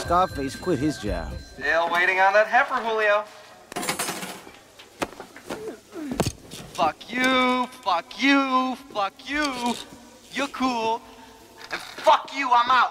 Scarface quit his job. Still waiting on that heifer, Julio. Fuck you, fuck you, fuck you. You're cool. And fuck you, I'm out.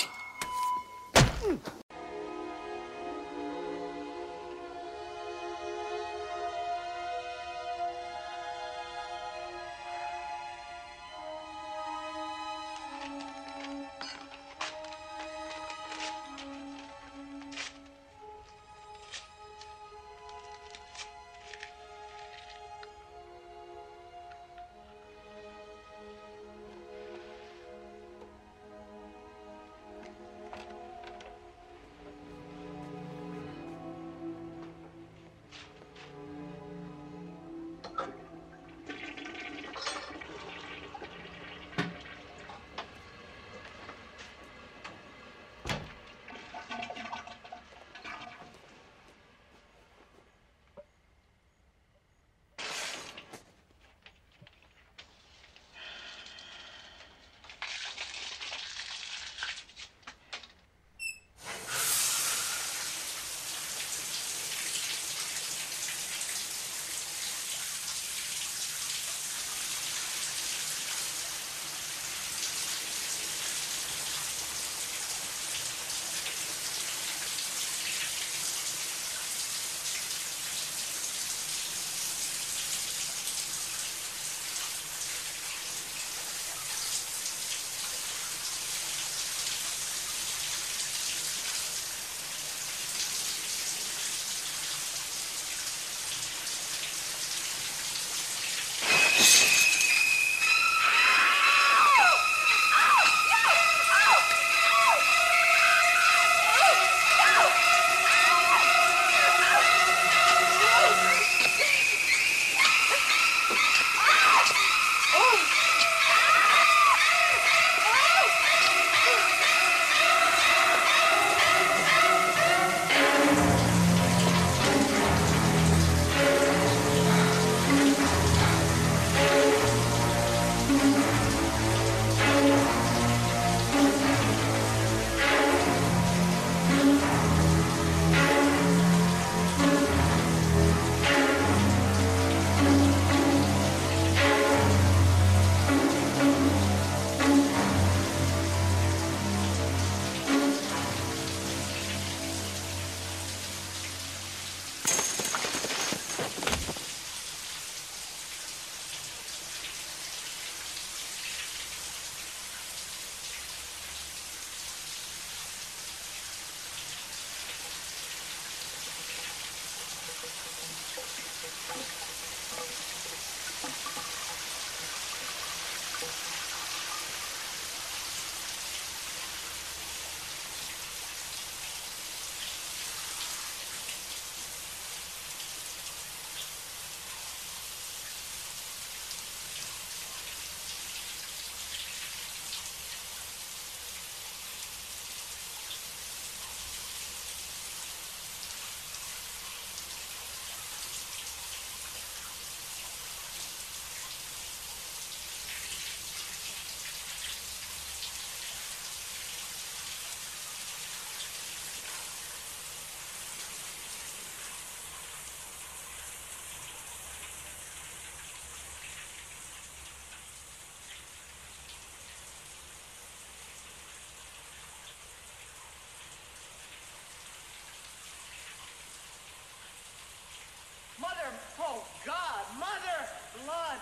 Oh, God, Mother! Blood!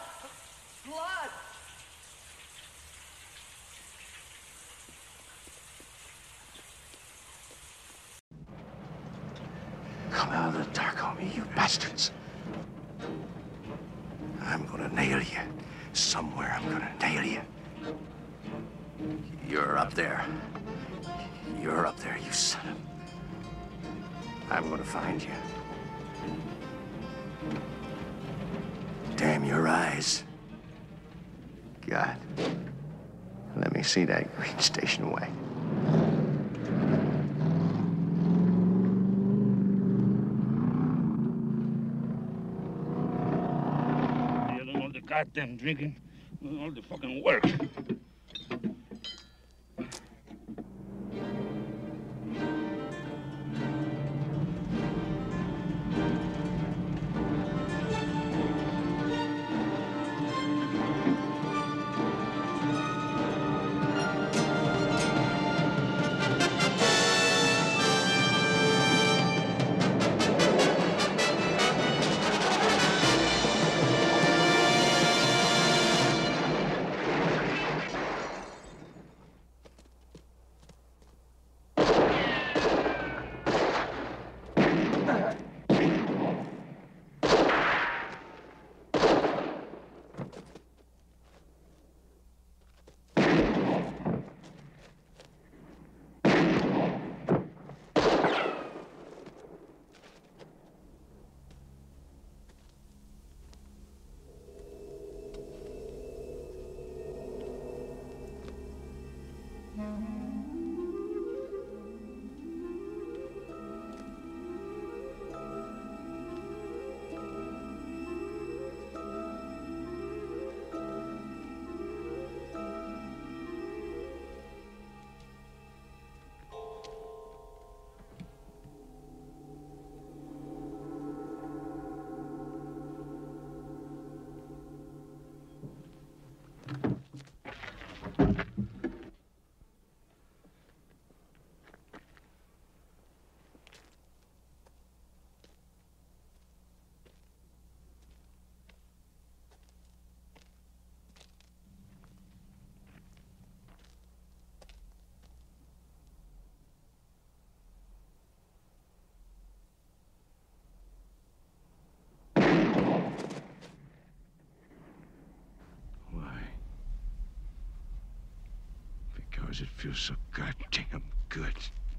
Blood! Come out of the dark on me, you bastards. I'm gonna nail you. Somewhere I'm gonna nail you. You're up there. You're up there, you son of... I'm gonna find you. Damn your eyes. God, let me see that green station wagon. All the goddamn drinking, all the fucking work. because it feels so goddamn good.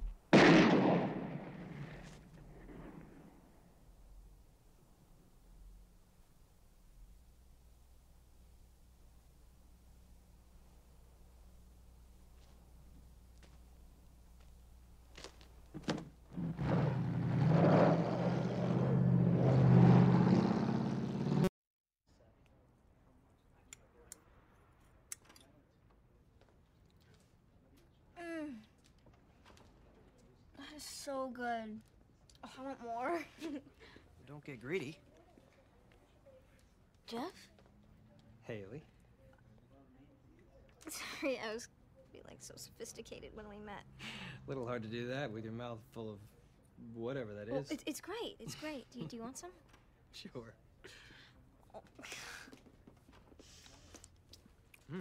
That is so good. Oh, I want more. Don't get greedy. Jeff? Haley. Sorry, I was feeling so sophisticated when we met. A little hard to do that with your mouth full of whatever that Well, is. it's great. It's great. Do you want some? Sure. Oh. Yum.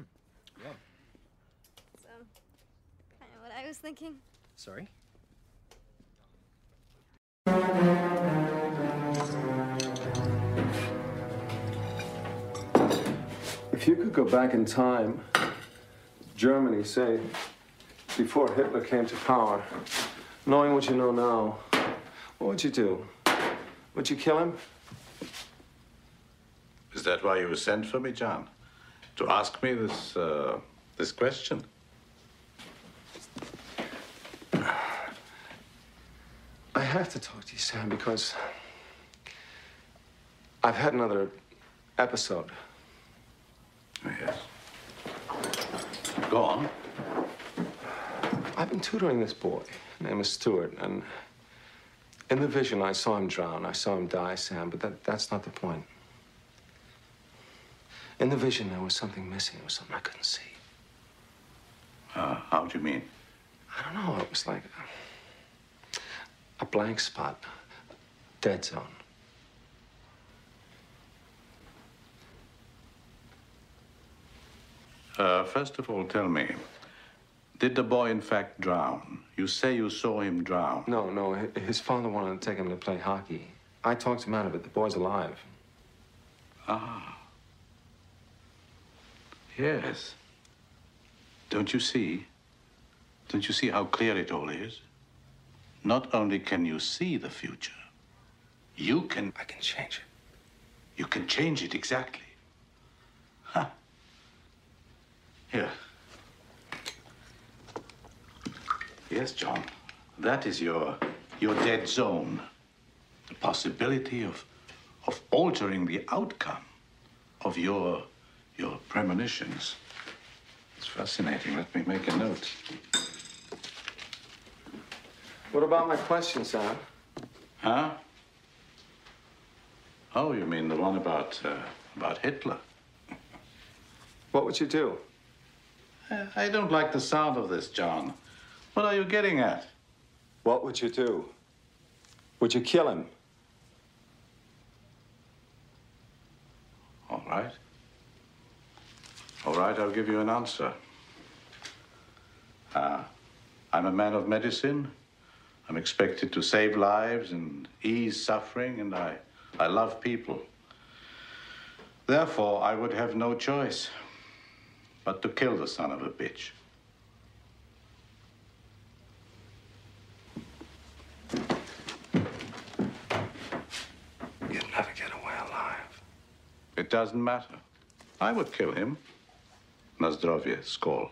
So, kind of what I was thinking. Sorry? If you could go back in time, Germany, say, before Hitler came to power, knowing what you know now, what would you do? Would you kill him? Is that why you sent for me, John? To ask me this question? I have to talk to you, Sam, because I've had another episode. Yes. Go on. I've been tutoring this boy. His name is Stuart, and in the vision, I saw him drown. I saw him die, Sam, but that's not the point. In the vision, there was something missing. There was something I couldn't see. How do you mean? I don't know. It was like a blank spot, dead zone. First of all, tell me, did the boy in fact drown? You say you saw him drown. No. His father wanted to take him to play hockey. I talked him out of it. The boy's alive. Ah. Yes. Don't you see? Don't you see how clear it all is? Not only can you see the future, I can change it. You can change it, exactly. Huh. Here. Yes, John. That is your dead zone. The possibility of altering the outcome of your premonitions. It's fascinating. Let me make a note. What about my question, Sam? Huh? Oh, you mean the one about Hitler? What would you do? I don't like the sound of this, John. What are you getting at? What would you do? Would you kill him? All right. All right, I'll give you an answer. I'm a man of medicine. I'm expected to save lives and ease suffering, and I love people. Therefore, I would have no choice but to kill the son of a bitch. You'd never get away alive. It doesn't matter. I would kill him. Na zdrowie, skål.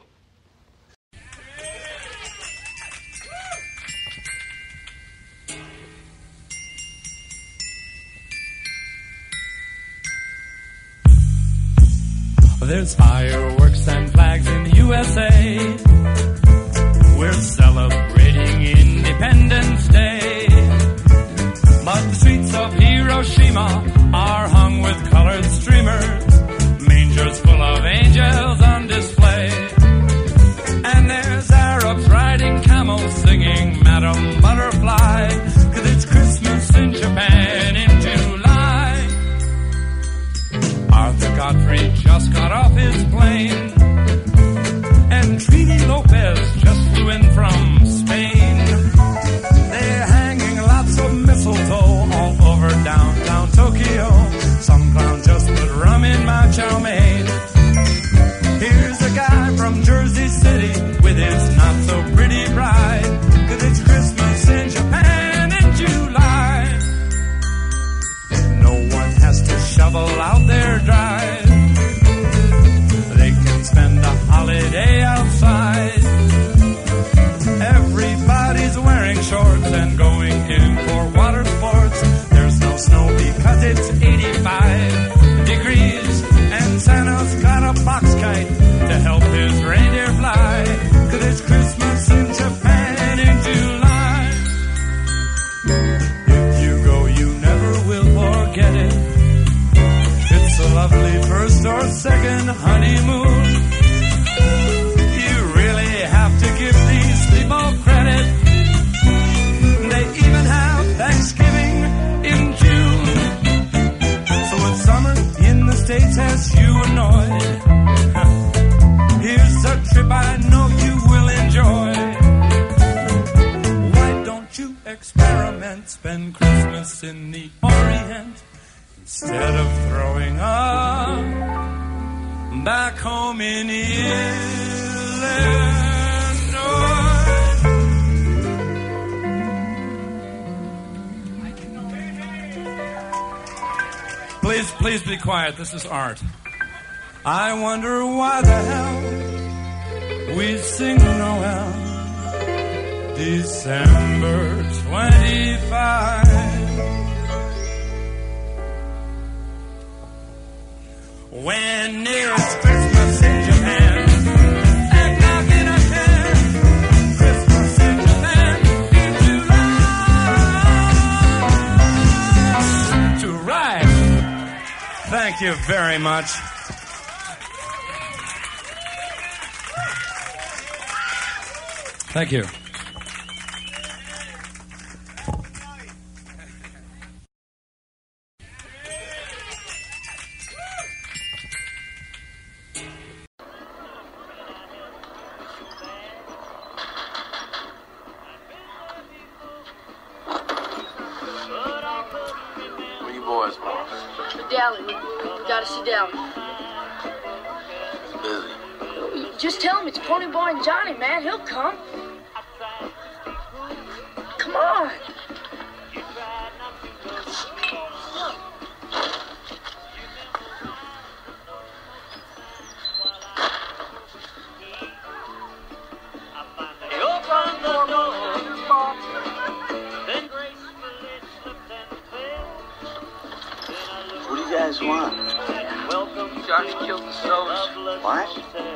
There's fireworks and flags in the USA. We're celebrating Independence Day. But the streets of Hiroshima are hung with colored streamers, mangers full of angels on display. And there's Arabs riding camels singing Madam Butterfly, 'cause it's Christmas in Japan in July. Arthur Godfrey just got off his plane, and Trini Lopez just flew in from Spain. They're hanging lots of mistletoe all over downtown Tokyo. Some clown just put rum in my chow mein. Here's a guy from Jersey City with his experiment, spend Christmas in the Orient instead of throwing up back home in Illinois. Please be quiet. This is art. I wonder why the hell we sing Noel December 25. When it's Christmas in Japan, eggnog in a can. Christmas in Japan in July. To ride. Thank you very much. Thank you. Where you boys going? The Dally. We gotta see Dally. Busy. Just tell him it's Pony Boy and Johnny, man. He'll come. Come on. What do you guys want? Johnny killed the Stones. What?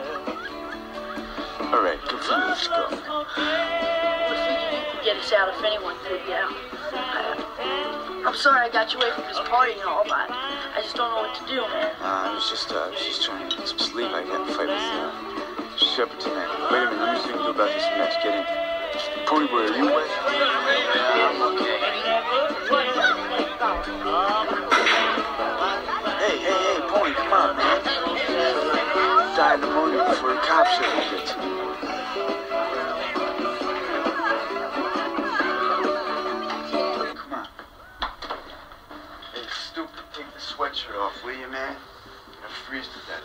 All right, good for you. Let's go. Get us out if anyone could, yeah. I'm sorry I got you away from this party and all, but I just don't know what to do, man. I was just trying to get some sleep. I got to fight with Shepard tonight. Wait a minute, let me see what we do about this match. Get in. Pony Boy, are you awake? I'm okay. Hey, Pony, come on, man. Die of pneumonia before the cops ever get to you. Come on. Hey, stupid, take the sweatshirt off, will you, man? I'll freeze to death.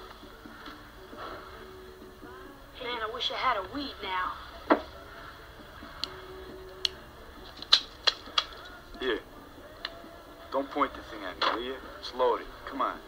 Man, I wish I had a weed now. Here. Don't point the thing at me, will you? It's loaded. Come on.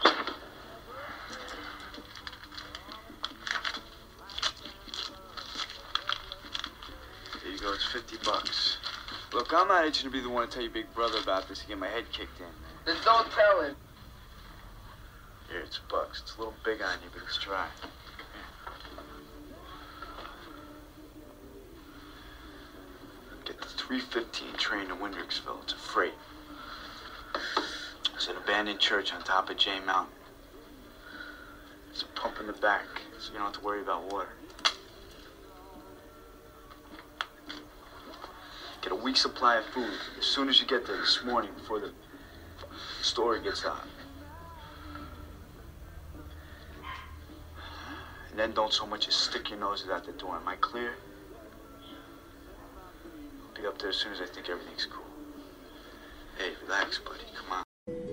There you go. It's $50. Look, I'm not itching to be the one to tell your big brother about this and get my head kicked in, man. Then don't tell him. Here, it's $1. It's a little big on you, but it's dry. Get the 3:15 train to Windricksville. It's a freight. There's an abandoned church on top of Jay Mountain. There's a pump in the back, so you don't have to worry about water. Get a week's supply of food as soon as you get there this morning before the story gets out. And then don't so much as stick your noses out the door. Am I clear? I'll be up there as soon as I think everything's cool. Hey, relax, buddy. Come on.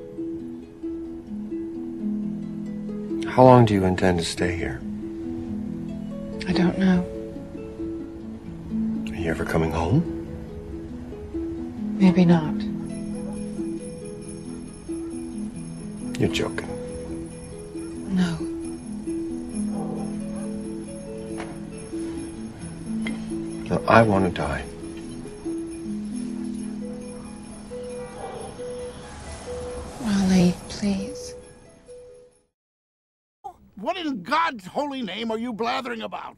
How long do you intend to stay here? I don't know. Are you ever coming home? Maybe not. You're joking. No. No, I want to die. Wally, please. What in God's holy name are you blathering about?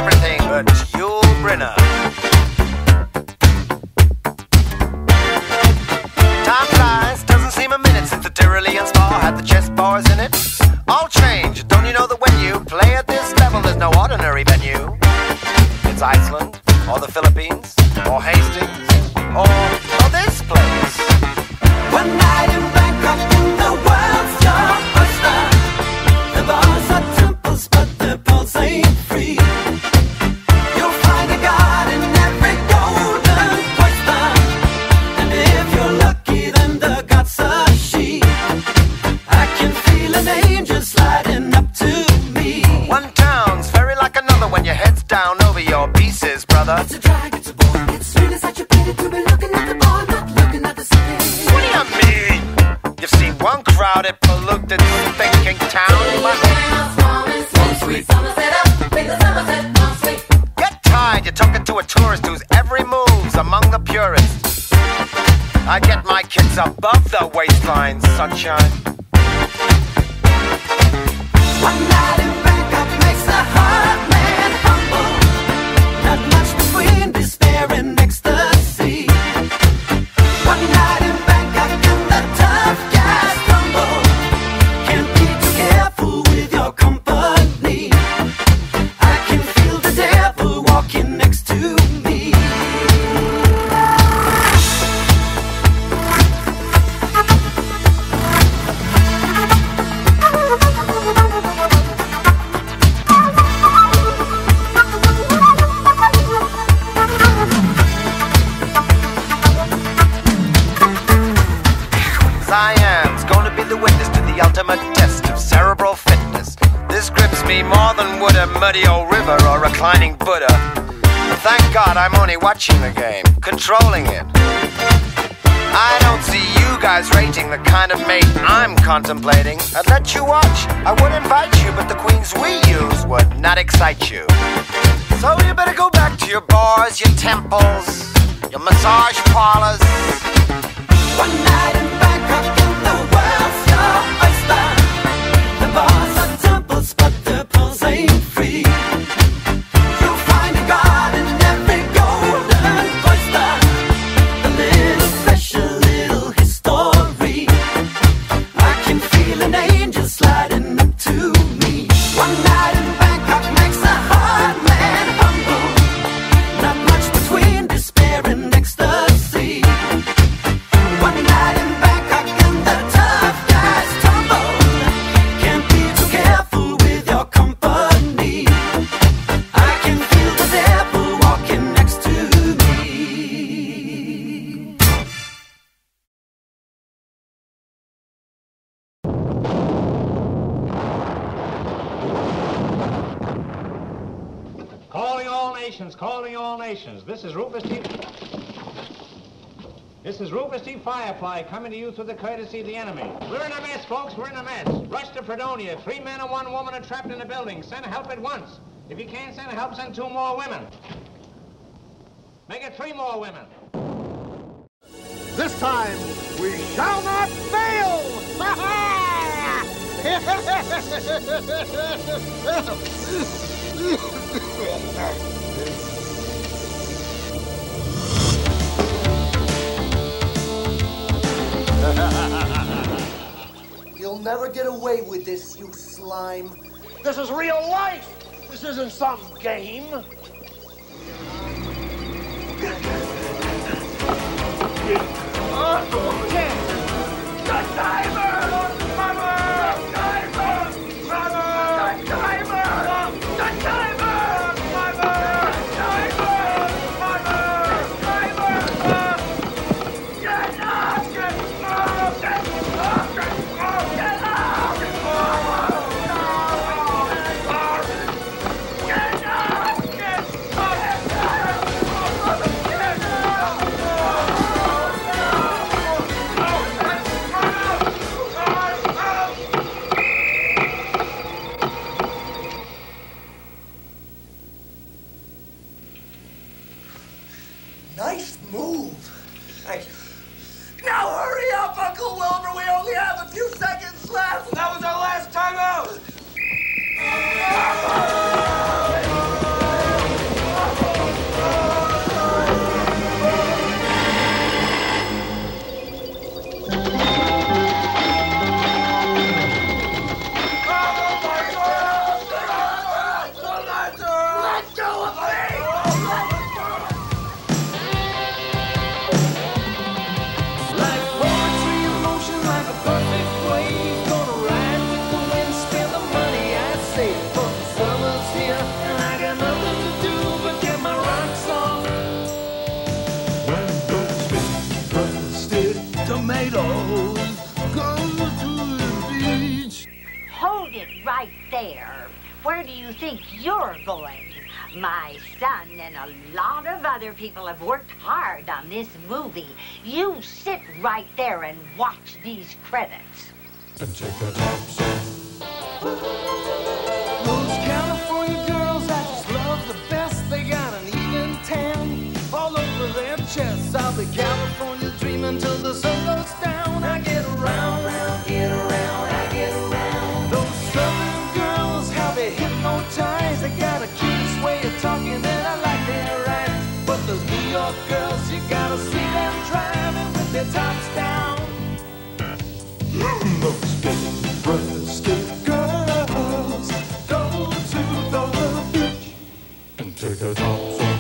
everything but Yul Brynner. Time flies, doesn't seem a minute since the Tyrolean Spa had the chess bars in it. All change, don't you know that when you play at this level, there's no ordinary venue? It's Iceland, or the Philippines, or Hastings, or this place. One night in Bangkok in the world's your oyster. The bars are temples, but the pulse ain't free. You'll find a god in every golden oyster. And if you're lucky, then the god's a she. I can feel an angel sliding up to me. One town's very like another when your head's down over your pieces, brother. It's a drag, it's a bore, it's really such a pity to be looking at the bar, not looking at the city. What do you mean? You've seen one crowded, polluted, thinking town. Get tired, you're talking to a tourist whose every move's among the purists. I get my kids above the waistline, sunshine. One night in Bangkok makes the heart man humble. Not much between despair and ecstasy. One night in Bangkok and the tough guys tumble. Can't be too careful with your company. I can feel the devil walking next to me. Siam's gonna be the witness to the ultimate test of cerebral fitness. This grips me more than would a muddy old river or reclining Buddha. But thank God I'm only watching the game, controlling it. I don't see you guys rating the kind of mate I'm contemplating. I'd let you watch, I would invite you, but the queens we use would not excite you. So you better go back to your bars, your temples, your massage parlors. One night in Bangkok in the world's your oyster. The bars are temples, but the pulse ain't free. You'll find a god in every golden oyster. A little special, little history. I can feel an angel sliding up to me. One night in Bangkok makes a hard man humble. Not much between despair and ecstasy. One night in Bangkok and the tough guys tumble. Can't be too careful with your company. I can feel the devil walking next to me. Calling all nations, calling all nations. This is Rufus T. Firefly coming to you through the courtesy of the enemy. We're in a mess, folks. We're in a mess. Rush to Fredonia. 3 men and 1 woman are trapped in the building. Send help at once. If you can't send help, send 2 more women. Make it 3 more women. This time, we shall not fail! You'll never get away with this, you slime. This is real life! This isn't some game! The timer! Mama! The timer! Mama! The timer! The timer! Mama! Get up! Get up! Get up! Get up! Get up! Nice move. Thank you. Now hurry up, Uncle Wilbur. We only have a few seconds left. That was our last time out. right there. Where do you think you're going? My son and a lot of other people have worked hard on this movie. You sit right there and watch these credits. And take that top song. Those California girls, I just love the best. They got an even tan all over their chests. I'll be California dreaming till the sun goes down. I get around, get around, I get around. Those southern girls, how they hypnotize. They got a curious way of talking and I like their eyes. But those New York girls, you gotta see them driving with their tops down. Those big breasted girls go to the beach and take their tops off.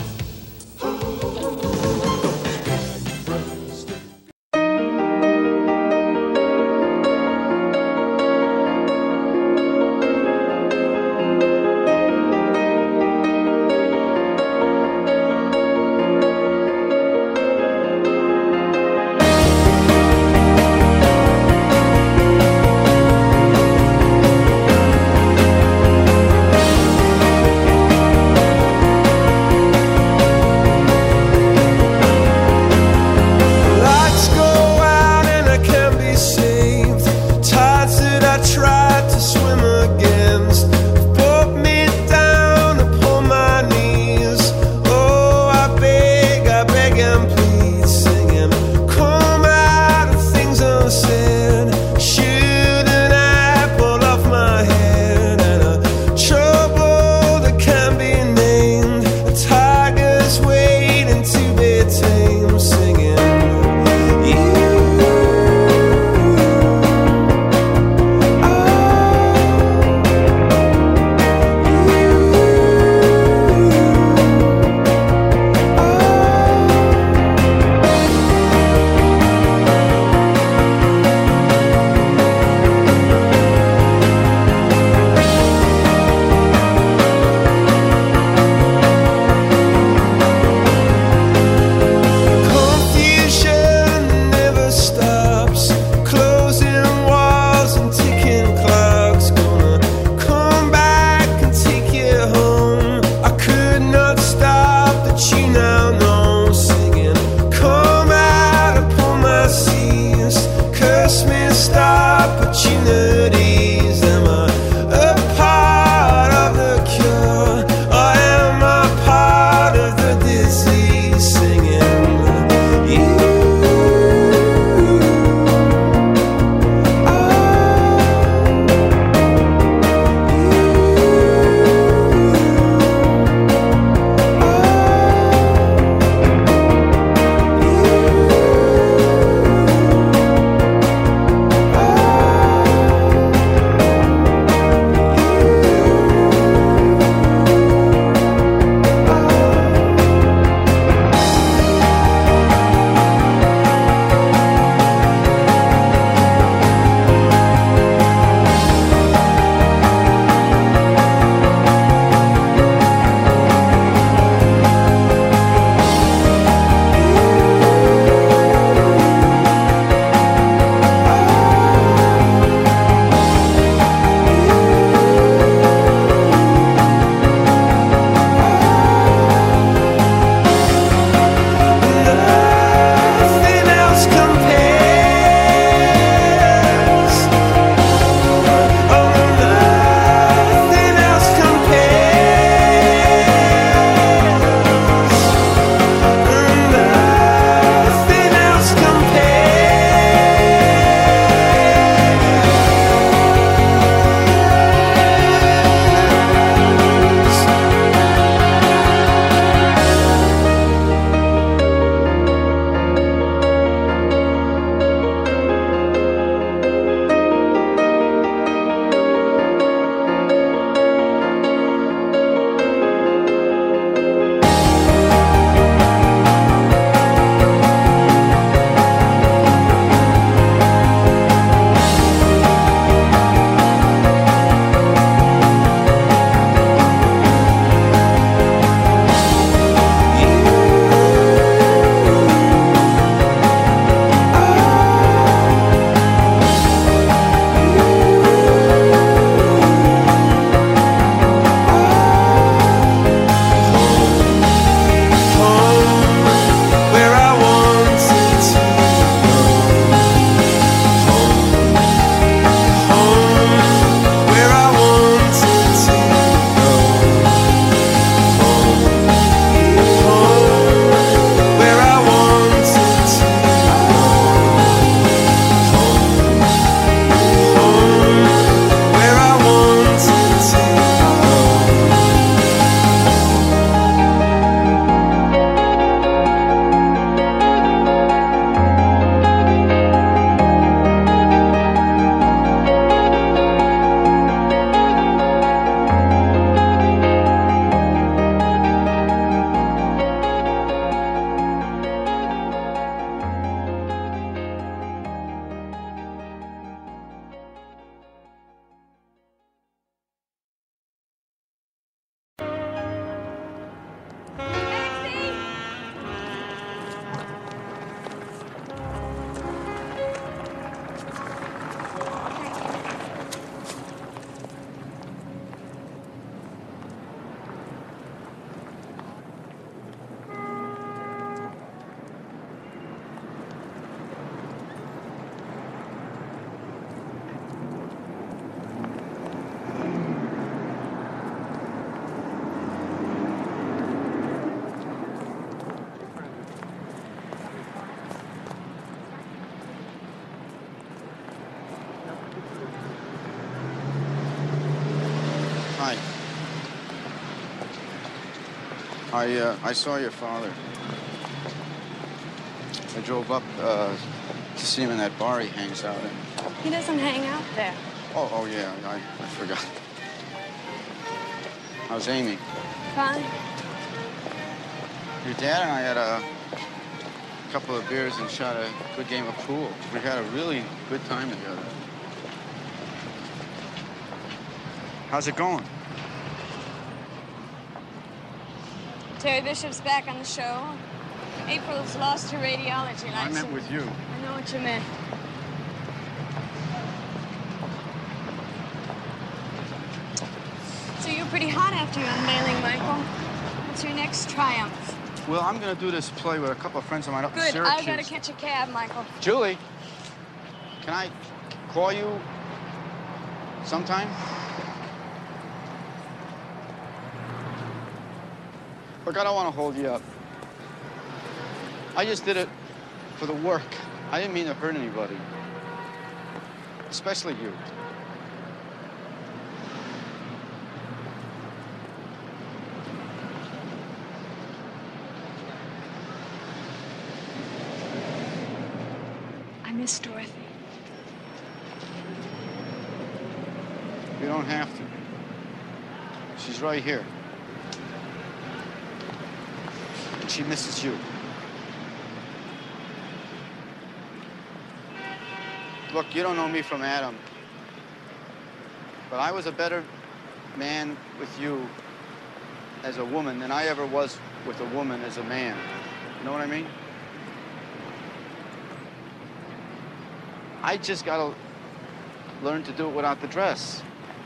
I saw your father. I drove up to see him in that bar he hangs out in. He doesn't hang out there. Oh yeah, I forgot. How's Amy? Fine. Your dad and I had a couple of beers and shot a good game of pool. We had a really good time together. How's it going? Terry Bishop's back on the show. April's lost her radiology license. I meant with you. I know what you meant. So you're pretty hot after your unveiling, Michael. What's your next triumph? Well, I'm gonna do this play with a couple of friends of mine up in Good, Syracuse. I gotta catch a cab, Michael. Julie, can I call you sometime? Look, I don't want to hold you up. I just did it for the work. I didn't mean to hurt anybody. Especially you. I miss Dorothy. You don't have to. She's right here. And she misses you. Look, you don't know me from Adam. But I was a better man with you as a woman than I ever was with a woman as a man. You know what I mean? I just gotta learn to do it without the dress.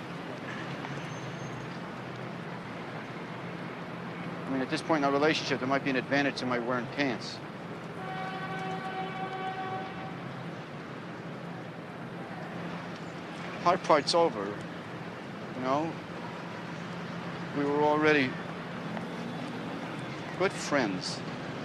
I mean, at this point in our relationship, there might be an advantage to my wearing pants. Hard part's over, you know? We were already good friends.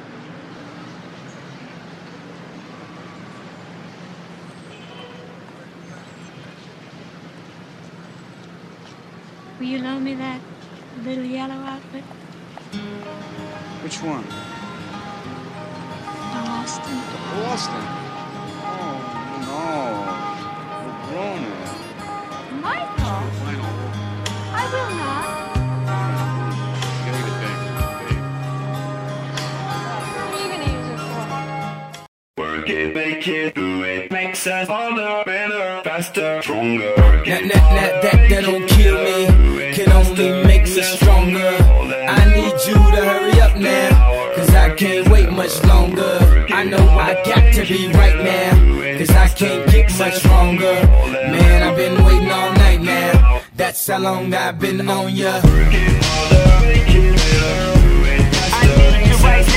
Will you loan me that little yellow outfit? Which one? Boston. Boston? Oh, no. We're grown now. Michael! I will not. Give me the thing. What are you gonna use it for? Work it, make it, do it. Makes us harder, better, faster, stronger. That don't kill me. Can only make me stronger. I need you to hurry up now, cause I can't wait much longer. I know I got to be right now, cause I can't get much stronger. Man, I've been waiting all night now. That's how long I've been on ya. I need you right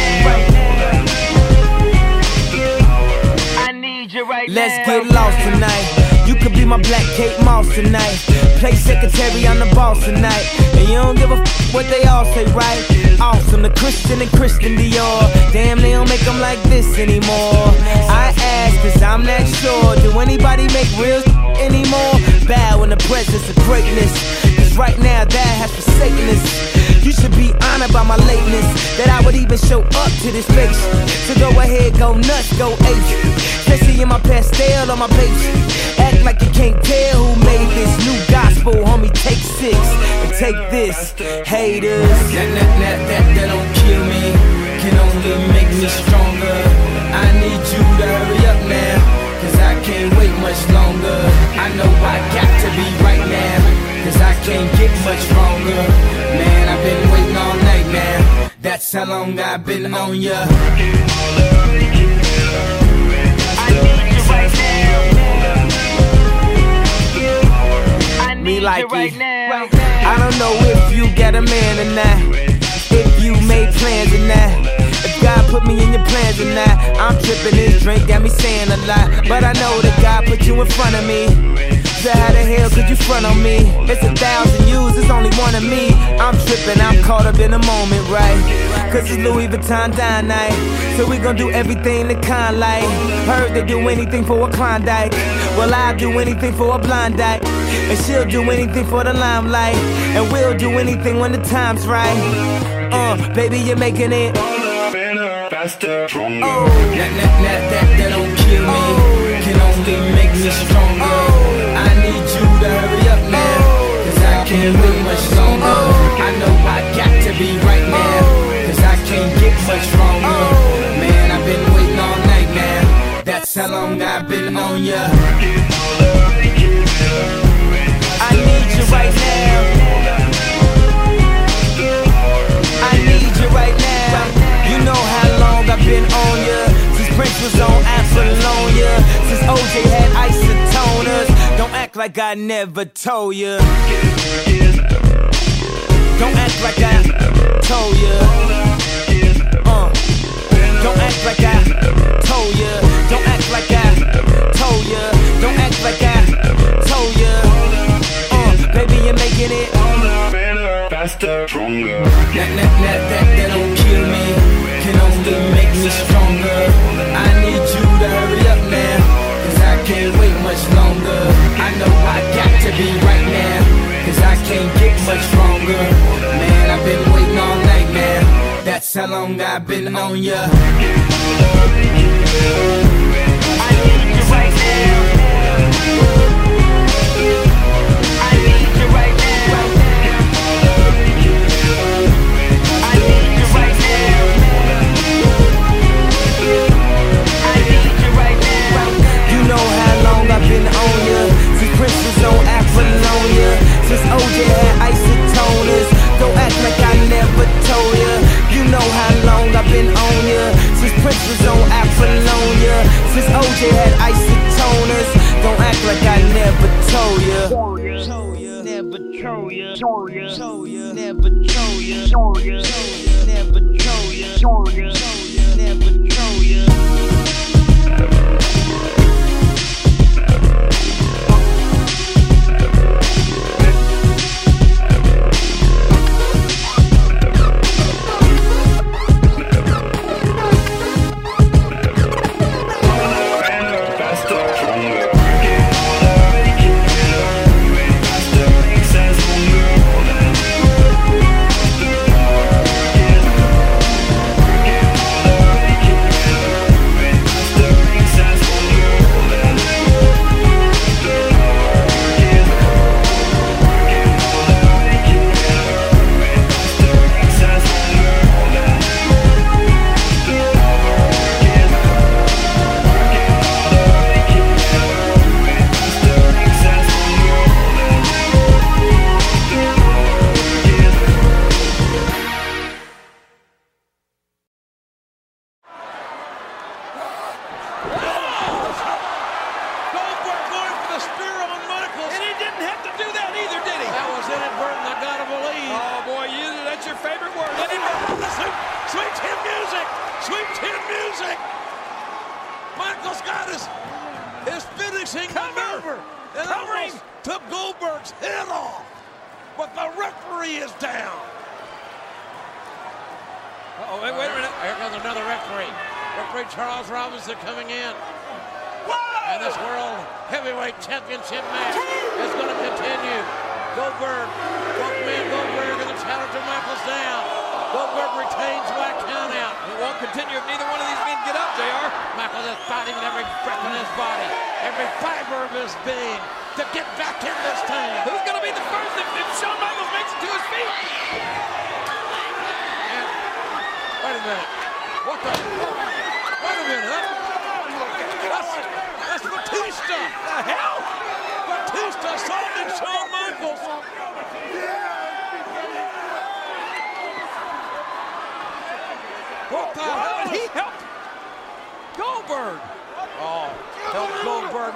now. I need you right now. Let's get lost tonight. You could be my black Kate Moss tonight. Play secretary, I'm the boss tonight. And you don't give a f what they all say, right? Awesome, the Christian and Christian Dior. Damn, they don't make them like this anymore. I ask, cause I'm not sure. Do anybody make real anymore? Bow in the presence of greatness, cause right now that has forsaken us. You should be honored by my lateness, that I would even show up to this place. So go ahead, go nuts, go ape. Especially in my pastel on my page. Act like you can't tell who made this new gospel, homie. Take 6 and take this, haters. That don't kill me, can only make me stronger. I need you to hurry up now, cause I can't wait much longer. I know I got to be right now, cause I can't get much stronger. Man, I've been waiting all night now. That's how long I've been on ya. Me like it. I don't know if you got a man or not, if you made plans or not, if God put me in your plans or not. I'm tripping, this drink got me saying a lot, but I know that God put you in front of me. So how the hell could you front on me? It's 1,000 yous, it's only one of me. I'm tripping, I'm caught up in the moment, right? Cause it's Louis Vuitton dine night, so we gon' do everything the kind like. Heard they do anything for a Klondike. Well, I'll do anything for a blind dyke, and she'll do anything for the limelight, and we'll do anything when the time's right. Baby, you're making it Harder, better, faster, stronger. That don't kill me, can only make me stronger. I need you to hurry up now, cause I can't wait much longer. I know I got to be right now, cause I can't get much stronger. Man, I've been waiting all night now, that's how long I've been on ya. I need you right now, I need you right now. You know how long I've been on ya, since Prince was on Apollonia, since OJ had isotoners. Don't act like I never told ya, don't act like I told ya, don't act like I told ya, don't act like I told ya, don't act like I told ya. Baby, you're making it better, faster, stronger. That don't kill me, can only make me stronger. I need you to hurry up now, cause I can't wait much longer. I know I got to be right now, cause I can't get much stronger. Man, I've been waiting all night now, that's how long I've been on ya. I need you right now, I need you right now. You know how long I've been on ya, since Prince was on Apollonia, since OJ had isotoners. Don't act like I never told ya. You know how long I've been on ya, since Prince was on Apollonia, since OJ had isotoners. Don't act like I never told ya. Never told ya, never told ya, never told ya, never told ya. What the hell? He helped Goldberg. Oh, helped Goldberg.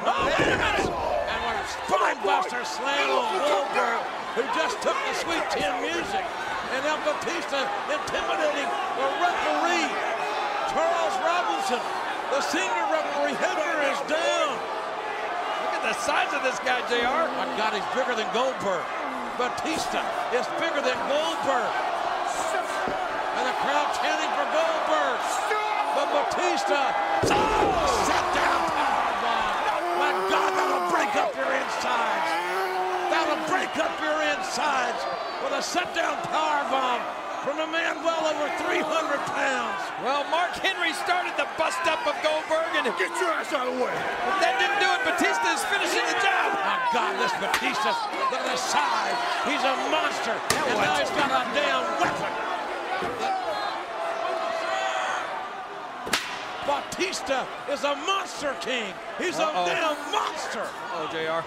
And what a spinebuster slam on Goldberg, who just took the Sweet Chin Music. And now Batista intimidating the referee, Charles Robinson. The senior referee, Hebner, is down. Look at the size of this guy, JR. My God, he's bigger than Goldberg. Batista is bigger than Goldberg. And the crowd chanting for Goldberg. But Batista, set down powerbomb. My God, that'll break up your insides. That'll break up your insides with a set down powerbomb. from a man well over 300 pounds. Well, Mark Henry started the bust-up of Goldberg, and Get your ass out of the way. But that didn't do it. Batista is finishing the job. My God, this Batista, look at his size. He's a monster. And now he's got a damn weapon. Batista is a monster king. He's a damn monster. Oh, JR.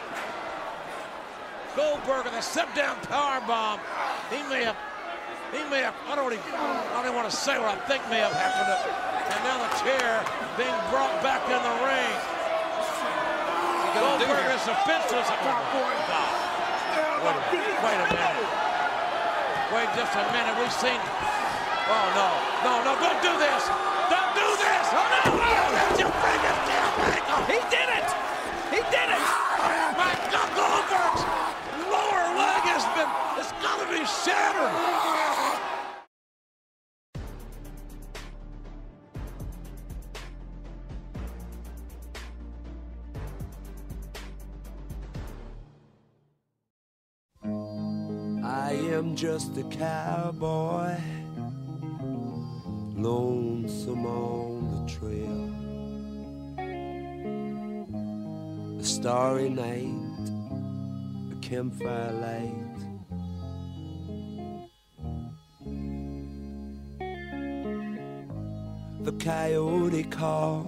Goldberg with a step-down powerbomb. He may have, I don't even want to say what I think may have happened. And now the chair being brought back in the ring. Goldberg is defenseless. Wait a minute. Wait just a minute. We've seen, oh no, don't do this. Don't do this. Oh no, that's your biggest damn ankle. He did it. He did it. My God, Goldberg's lower leg it's got to be shattered. I am just a cowboy, lonesome on the trail. A starry night, a campfire light. The coyote call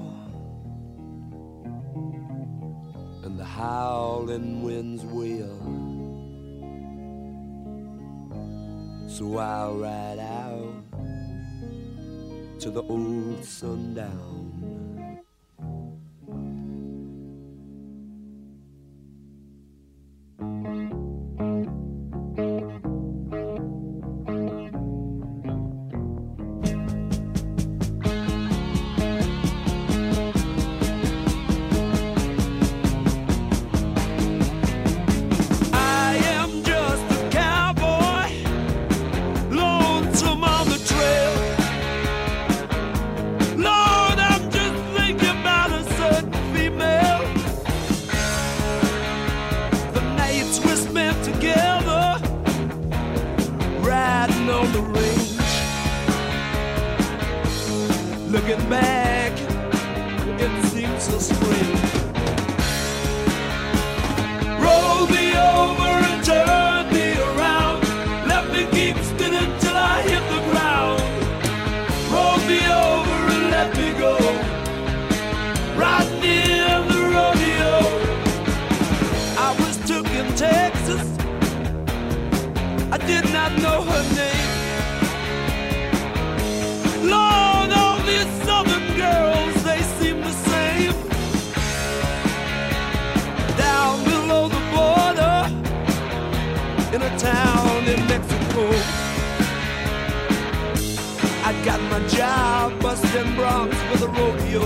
and the howling winds wail. So I'll ride out to the old sundown. Looking back, it seems so strange. Roll me over and turn me around. Let me keep spinning till I hit the ground. Roll me over and let me go. Right near the rodeo. I was took in Texas. I did not know her name. Lord, all these southern girls, they seem the same. Down below the border, in a town in Mexico, I got my job busting broncs for the rodeo.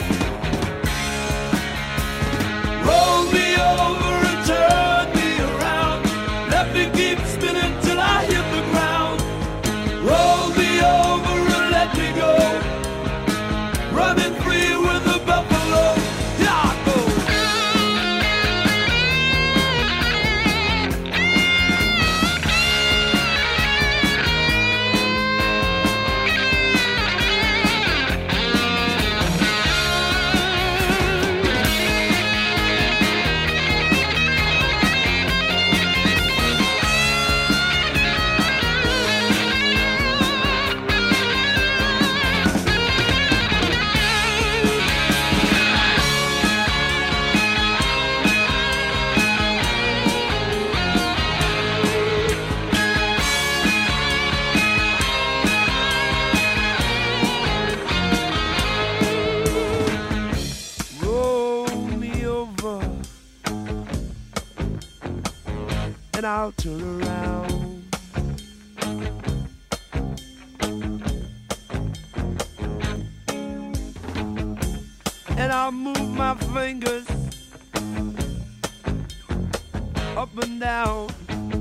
Roll me over and turn me around. Let me keep spinning till I hit the ground. Roll me over and let me go. Running free with the buffalo. Yeah, I go. And I'll turn around. And I'll move my fingers up and down,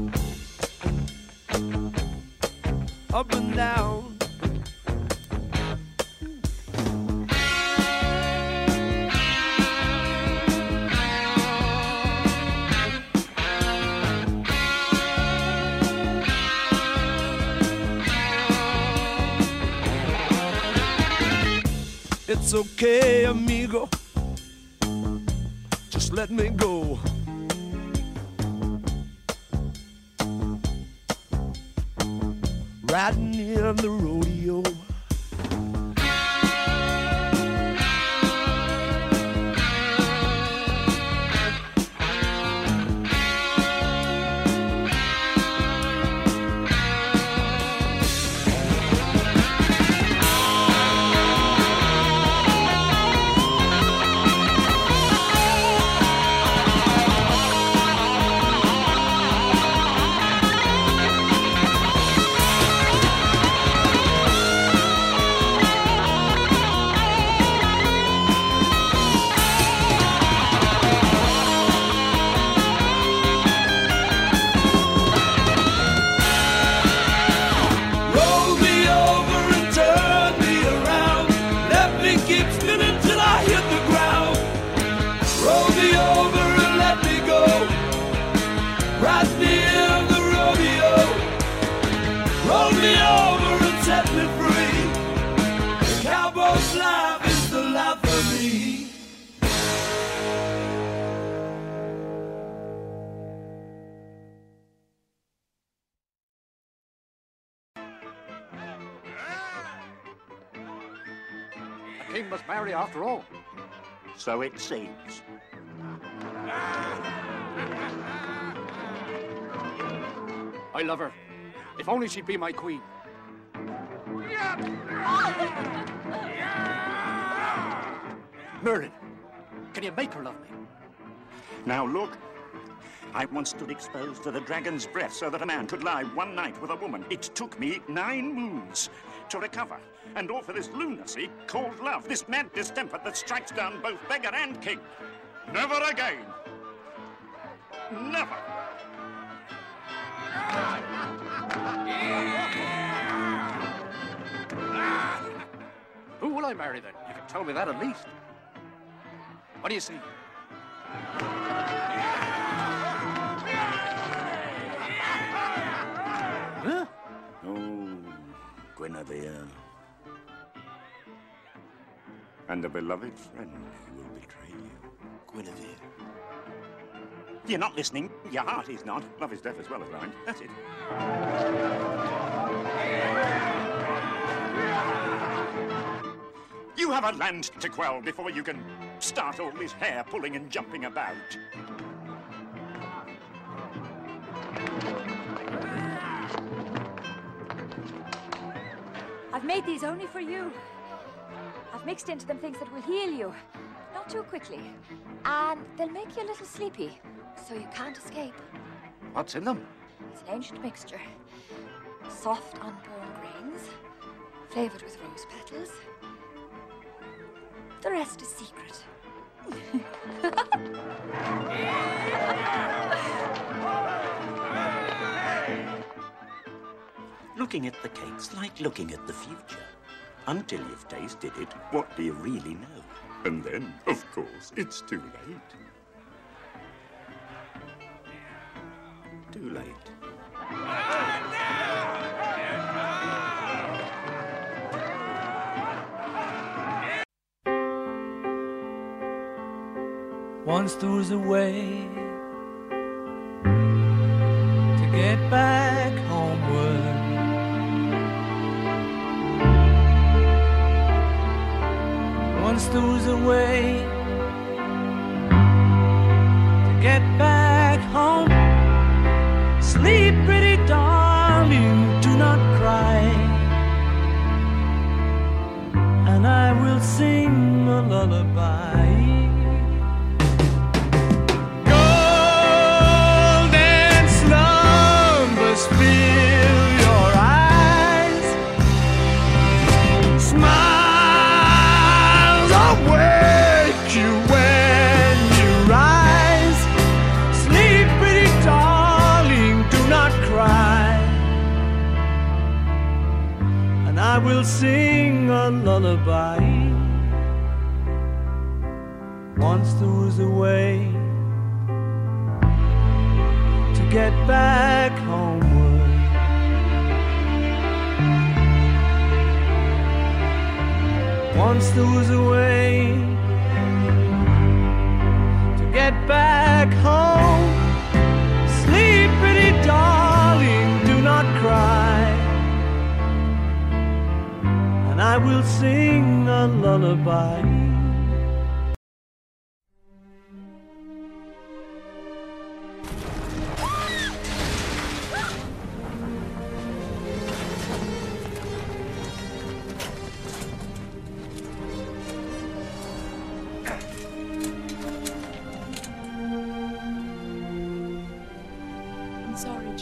up and down. It's okay, amigo. Just let me go. Riding in the rodeo. The king must marry after all. So it seems. I love her. If only she'd be my queen. Merlin, can you make her love me? Now look, I once stood exposed to the dragon's breath so that a man could lie one night with a woman. It took me 9 moons to recover. And all for this lunacy called love, this mad distemper that strikes down both beggar and king. Never again. Never. Who will I marry then? You can tell me that at least. What do you see? Huh? Oh, Guinevere. And a beloved friend who will betray you. Guinevere. You're not listening. Your heart is not. Love is deaf as well as blind. That's it. You have a land to quell before you can start all this hair pulling and jumping about. I've made these only for you. I've mixed into them things that will heal you. Not too quickly. And they'll make you a little sleepy, so you can't escape. What's in them? It's an ancient mixture. Soft, unborn grains, flavored with rose petals. The rest is secret. Looking at the cake's like looking at the future. Until you've tasted it, what do you really know? And then, of course, it's too late. Too late. Once there was a way to get back homeward. Once there was a way to get back home. Sleep, pretty darling, do not cry, and I will sing a lullaby. Golden slumbers fill your eyes. Smiles awake you when you rise. Sleep, pretty darling, do not cry, and I will sing a lullaby. Once there was a way to get back homeward. Once there was a way to get back home. Sleep, pretty darling, do not cry, and I will sing a lullaby. I'm sorry, James.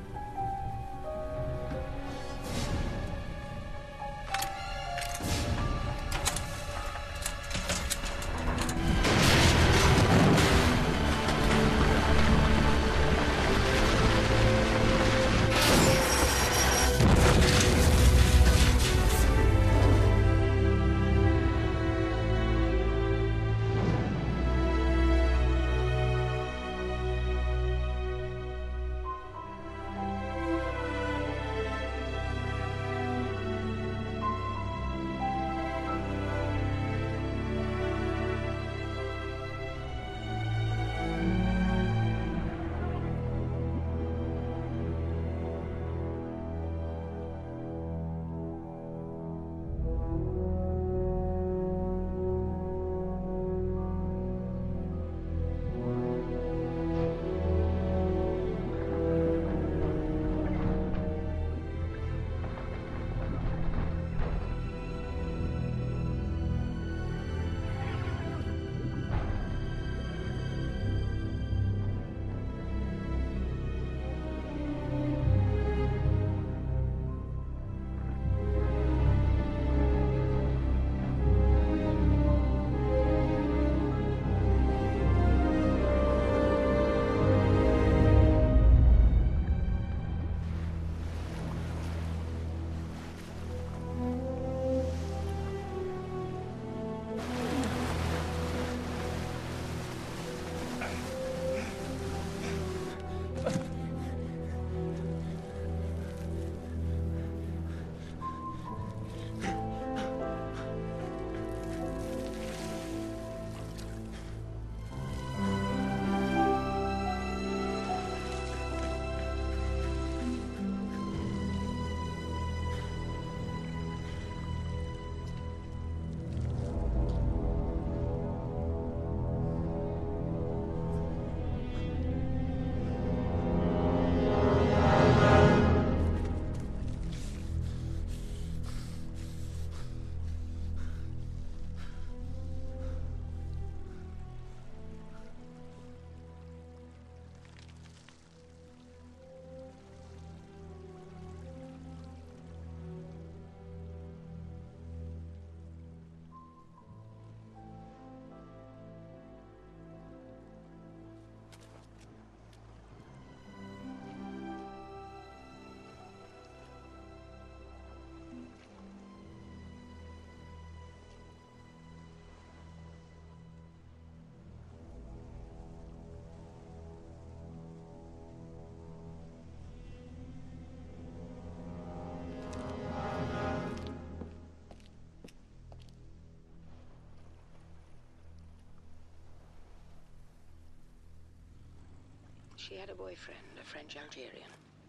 She had a boyfriend, a French Algerian.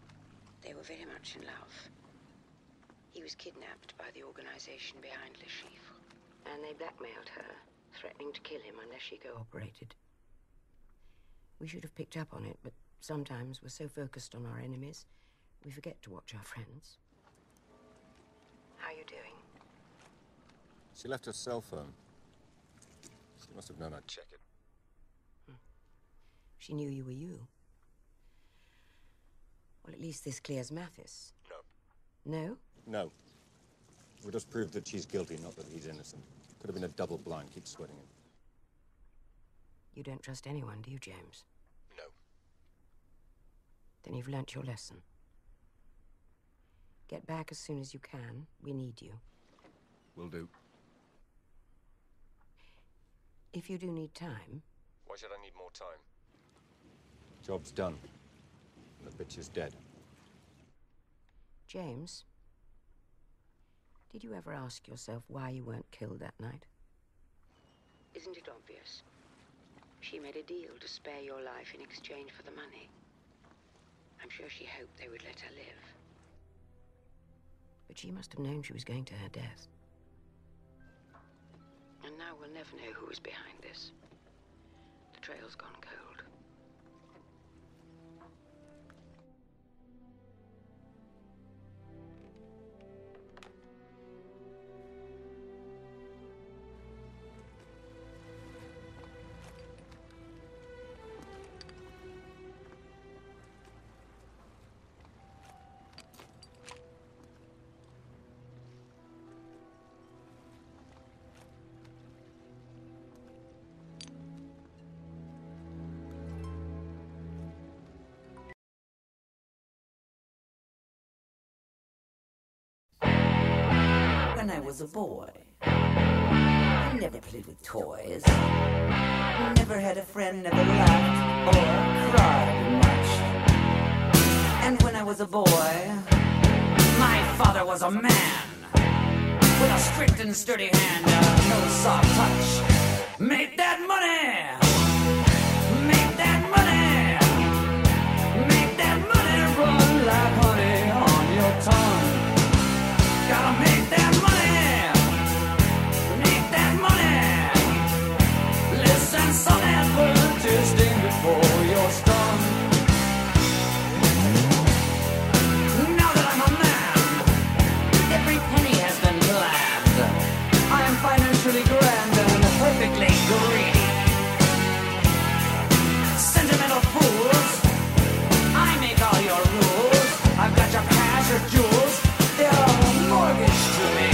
They were very much in love. He was kidnapped by the organization behind Le Chiffre, and they blackmailed her, threatening to kill him unless she cooperated. We should have picked up on it, but sometimes we're so focused on our enemies, we forget to watch our friends. How are you doing? She left her cell phone. She must have known I'd check it. She knew you were you. Well, at least this clears Mathis. No. No? No. We just proved that she's guilty, not that he's innocent. Could have been a double blind. Keep sweating him. You don't trust anyone, do you, James? No. Then you've learnt your lesson. Get back as soon as you can. We need you. Will do. If you do need time... Why should I need more time? Job's done. The bitch is dead. James, Did you ever ask yourself why you weren't killed that night? Isn't it obvious? She made a deal to spare your life in exchange for the money. I'm sure she hoped they would let her live. But she must have known she was going to her death. And now we'll never know who was behind this. The trail's gone cold. When I was a boy, I never played with toys. Never had a friend, never laughed or cried much. And when I was a boy, my father was a man with a strict and sturdy hand, no soft touch. Make that money! Make that money! Make that money run like honey on your tongue. Gotta make that money! Make that money! Listen, some advertising before you're stung. Now that I'm a man, every penny has been planned. I am financially grand and perfectly greedy. Sentimental fools, I make all your rules. I've got your cash or jewels, they're all mortgage to me.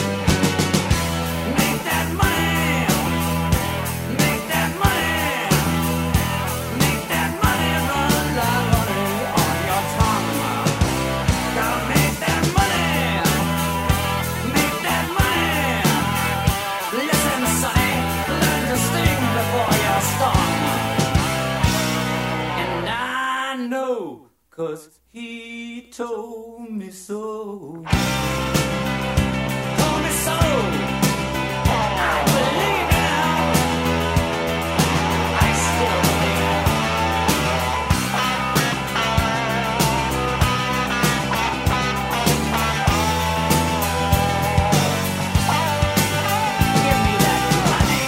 Make that money! Make that money! Make that money run like honey on your tongue. Gotta make that money! Make that money! Listen, sonny, learn to sting before you're stung. And I know, 'cause he told me so. Told me so. I believe now. I still believe. Give me that money.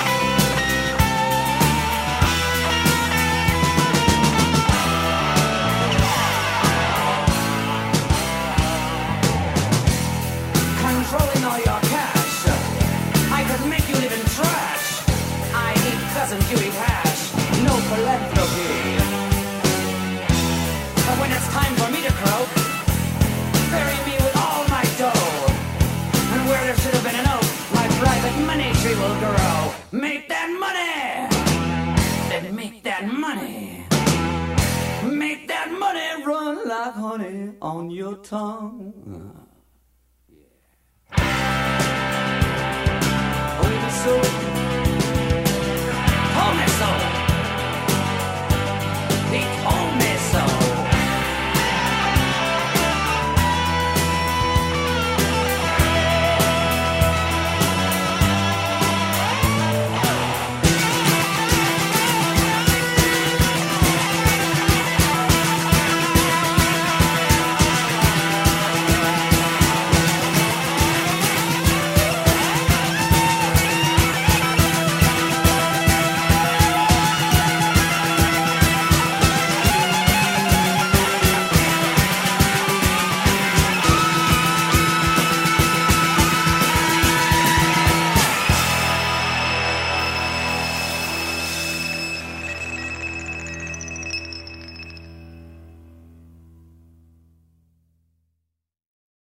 Controlling all your cash, I could make you live in trash. I eat pheasant, you eat hash. No philanthropy. But when it's time for me to croak, bury me with all my dough. And where there should have been an oak, my private money tree will grow. Make that money! Then make that money! Make that money run like honey on your tongue.